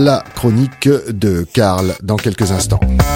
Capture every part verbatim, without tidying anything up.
la chronique de Karl dans quelques instants.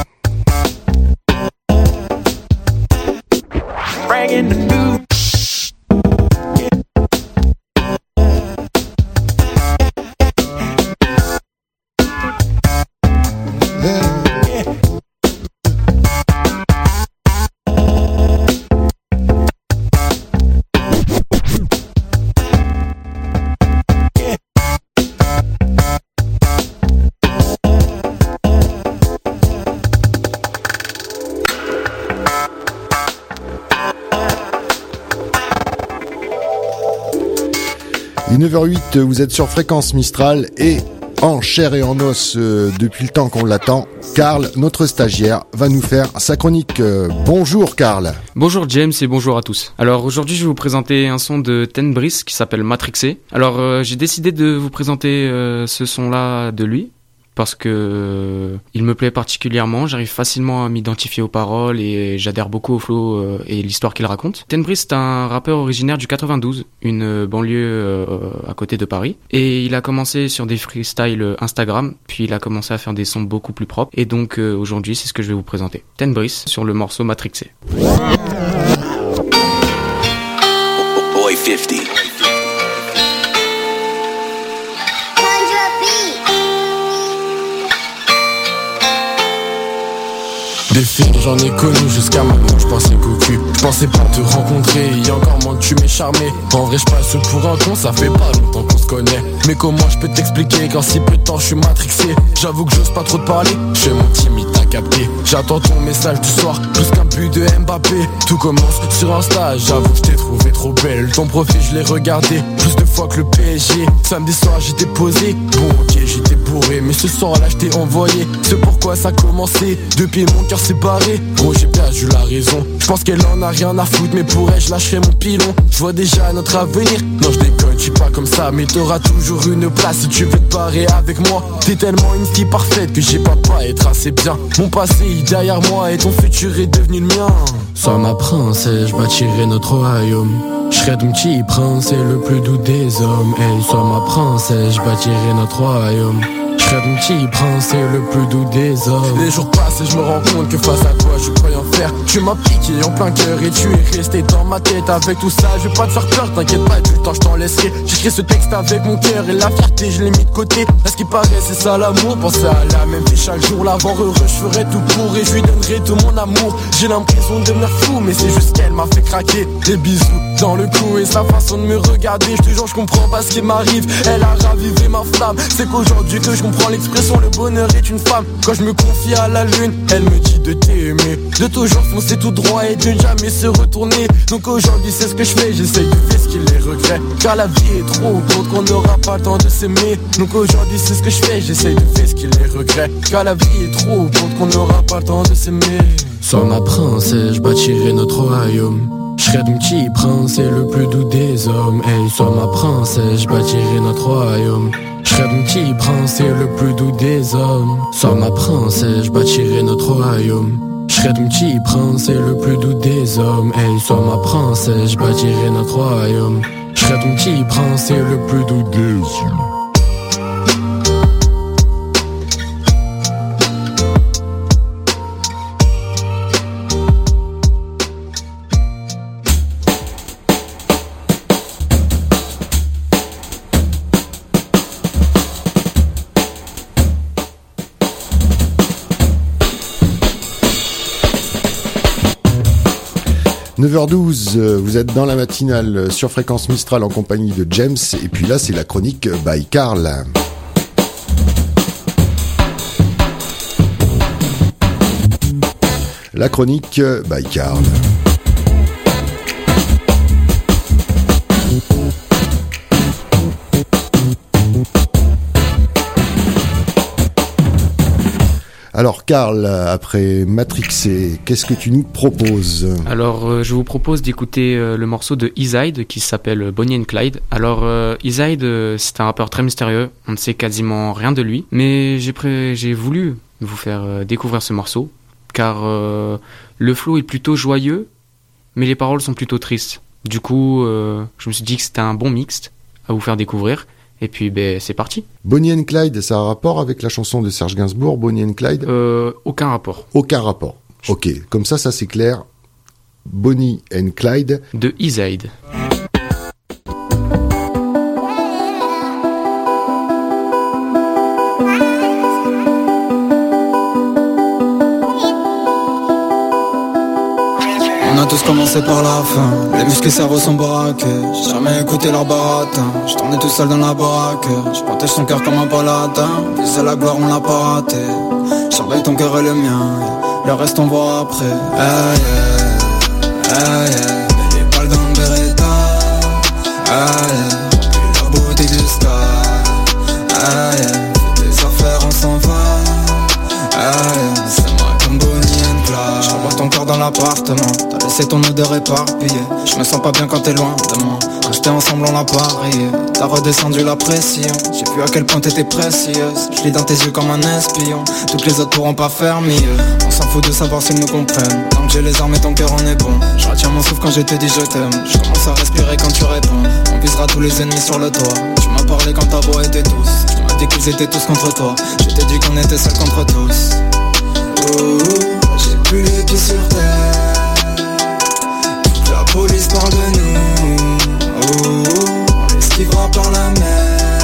Il est neuf heures huit, vous êtes sur Fréquence Mistral et en chair et en os euh, depuis le temps qu'on l'attend. Karl, notre stagiaire, va nous faire sa chronique. Euh, bonjour Karl. Bonjour James et bonjour à tous. Alors aujourd'hui je vais vous présenter un son de Ten Brice qui s'appelle Matrixé. Alors euh, j'ai décidé de vous présenter euh, ce son-là de lui parce que euh, il me plaît particulièrement, j'arrive facilement à m'identifier aux paroles et j'adhère beaucoup au flow euh, et l'histoire qu'il raconte. Ten Brice est un rappeur originaire du quatre-vingt-douze, une banlieue euh, à côté de Paris, et il a commencé sur des freestyles Instagram, puis il a commencé à faire des sons beaucoup plus propres, et donc euh, aujourd'hui c'est ce que je vais vous présenter. Ten Brice sur le morceau Matrixé. Boy cinquante. Des filles, j'en ai connu jusqu'à maintenant, je pensais cocu. Je pensais pas te rencontrer, et encore moins que tu m'es charmé. En vrai, je passe pour un con, ça fait pas longtemps qu'on se connaît. Mais comment je peux t'expliquer qu'en si peu de temps je suis matrixé? J'avoue que j'ose pas trop te parler, je fais mon timide, t'as capté. J'attends ton message du soir, plus qu'un but de Mbappé. Tout commence sur Insta, j'avoue que je t'ai trouvé trop belle. Ton profil, je l'ai regardé plus de fois que le P S G. Samedi soir, j'étais posé, bon ok, j'étais bourré. Mais ce soir-là, je t'ai envoyé, c'est pourquoi ça a commencé. Depuis mon cœur séparé, gros j'ai perdu la raison. Je pense qu'elle en a rien à foutre, mais pour elle je lâcherai mon pilon. Je vois déjà notre avenir, non je déconne, je suis pas comme ça. Mais t'auras toujours une place si tu veux te barrer avec moi. T'es tellement une fille parfaite que j'ai pas pas être assez bien. Mon passé est derrière moi et ton futur est devenu le mien. Sois ma princesse, je bâtirai notre royaume. Je serai ton petit prince et le plus doux des hommes. Elle soit ma princesse, je bâtirai notre royaume. Je serai ton petit prince et le plus doux des hommes. Les jours passent et je me rends compte que face à toi je croyais en faire. Tu m'as piqué en plein cœur et tu es resté dans ma tête. Avec tout ça je vais pas te faire peur, t'inquiète pas, du temps je t'en laisserai. J'écris ce texte avec mon cœur et la fierté je l'ai mis de côté. À ce qui paraît c'est ça l'amour, penser à la même fille chaque jour. La voir heureux je ferai tout pour et je lui donnerai tout mon amour. J'ai l'impression de devenir fou mais c'est juste qu'elle m'a fait craquer. Des bisous dans le cou et sa façon de me regarder. Je te jure je comprends pas ce qui m'arrive. Elle a ravivé ma flamme. C'est qu'aujourd'hui que je comprends l'expression le bonheur est une femme. Quand je me confie à la lune, elle me dit de t'aimer, de toujours foncer tout droit et de ne jamais se retourner. Donc aujourd'hui c'est ce que je fais, j'essaye de faire ce qu'il les regrette. Car la vie est trop courte qu'on n'aura pas le temps de s'aimer. Donc aujourd'hui c'est ce que je fais, j'essaye de faire ce qu'il les regrette. Car la vie est trop courte qu'on n'aura pas le temps de s'aimer. Sois ma princesse, je bâtirai notre royaume. Je serai ton petit prince et le plus doux des hommes. Hey, sois ma princesse, je bâtirai notre royaume. Je serai ton petit prince et le plus doux des hommes. Sois ma princesse, je bâtirai notre royaume. Je serai ton petit prince et le plus doux des hommes. Hey, sois ma princesse, je bâtirai notre royaume. Je serai ton petit prince et le plus doux des hommes. neuf heures douze, vous êtes dans la matinale sur Fréquence Mistral en compagnie de James. Et puis là, c'est la chronique by Karl. La chronique by Karl. Alors Karl, après Matrixé, qu'est-ce que tu nous proposes ? Alors euh, je vous propose d'écouter euh, le morceau de Eastside qui s'appelle Bonnie and Clyde. Alors euh, Eastside euh, c'est un rappeur très mystérieux, on ne sait quasiment rien de lui, mais j'ai, pré- j'ai voulu vous faire euh, découvrir ce morceau car euh, le flow est plutôt joyeux mais les paroles sont plutôt tristes. Du coup euh, je me suis dit que c'était un bon mix à vous faire découvrir Et puis, ben, c'est parti. Bonnie and Clyde, ça a un rapport avec la chanson de Serge Gainsbourg, Bonnie and Clyde? Euh, aucun rapport. Aucun rapport. Ok, comme ça, ça c'est clair. Bonnie and Clyde. De Easyde. On a tous commencé par la fin, les muscles et cerveaux sont braqués. J'ai jamais écouté leur baratin, je tournais tout seul dans la baraque. Je protège son cœur comme un paladin, viser la gloire on l'a pas raté. Surveille ton cœur et le mien, le reste on voit après. Hey, yeah, hey, yeah. Mets les balles dans le Beretta, hey, yeah. Puis la beauté du sky, hey, yeah. Fais tes affaires on s'en va, hey, yeah. C'est moi comme Bonnie and Clyde. Je revois ton corps dans l'appartement, t'as laissé ton odeur éparpillée. Je me sens pas bien quand t'es loin de moi, quand j'étais ensemble on l'a parié. T'as redescendu la pression, j'ai vu à quel point t'étais précieuse. Je lis dans tes yeux comme un espion, toutes les autres pourront pas faire mieux. On s'en fout de savoir s'ils nous comprennent, tant que j'ai les armes et ton cœur on est bon. Je retiens mon souffle quand je te dis je t'aime, je commence à respirer quand tu réponds. On visera tous les ennemis sur le toit, tu m'as parlé quand ta voix était douce. Tu m'as dit qu'ils étaient tous contre toi, je t'ai dit qu'on était seuls contre tous. Oh, j'ai plus les pieds sur terre, toute la police parle de nous. Oh, on l'esquivera par la mer.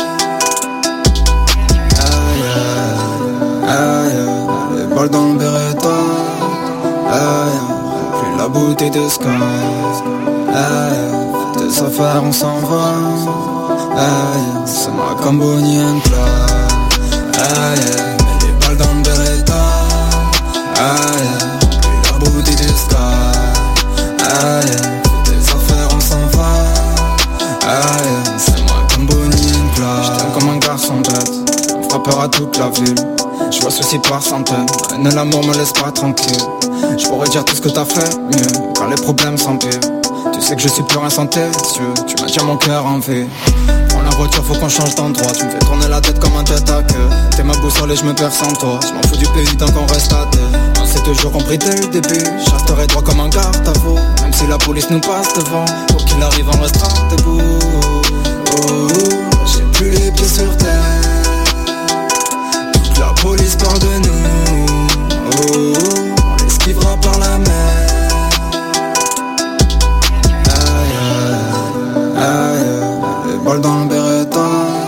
Aïe, aïe, aïe, les balles dans le Beretta. Aïe, plus la bouteille de Sky. Aïe, tes affaires on s'en va. Aïe, c'est moi comme Bonnie and Clyde. Aïe, mets les balles dans le Beretta. Aïe, plus la bouteille de Sky. Aïe, tes affaires on s'en va. Aïe, c'est moi comme Bonnie and Clyde. Je t'aime comme un garçon bête, on fera peur à toute la ville. Je vois ceci par centaines, haine et l'amour me laisse pas tranquille. Je pourrais dire tout ce que t'as fait mieux, quand les problèmes s'empirent. Tu sais que je suis plus rien sans tes yeux, tu maintiens mon cœur en vie. Prends la voiture, faut qu'on change d'endroit, tu me fais tourner la tête comme un tête à queue. T'es ma boussole et je me perds sans toi, je m'en fous du pays tant qu'on reste à deux. On s'est toujours compris dès le début, je resterai droit comme un garde-à-vous. Même si la police nous passe devant, pour qu'il arrive on restera debout. Oh, j'ai plus les pieds sur terre, toute la police parle de nous. Oh, on l'esquivera par la mer. Aïe, les balles dans le Beretta.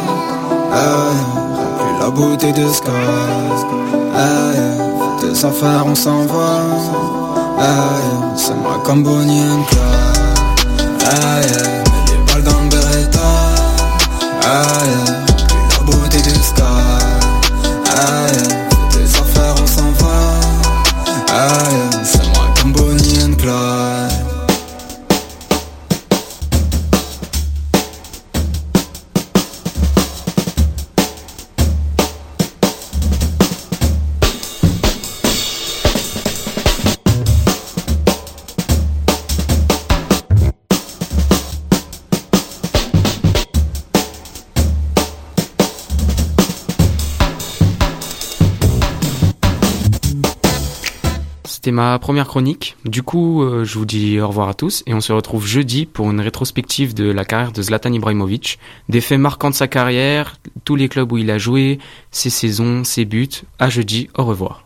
Aïe, plus la bouteille de Sky. Aïe, tes affaires on s'en va. Aïe, c'est moi comme Bonnie and Clyde. Aïe, mets les balles dans le Beretta. Aïe, plus la bouteille de Sky. Aïe, tes affaires on s'en va. Aïe, c'est moi comme Bonnie and Clyde. C'était ma première chronique. Du coup, euh, je vous dis au revoir à tous et on se retrouve jeudi pour une rétrospective de la carrière de Zlatan Ibrahimovic, des faits marquants de sa carrière, tous les clubs où il a joué, ses saisons, ses buts. À jeudi, au revoir.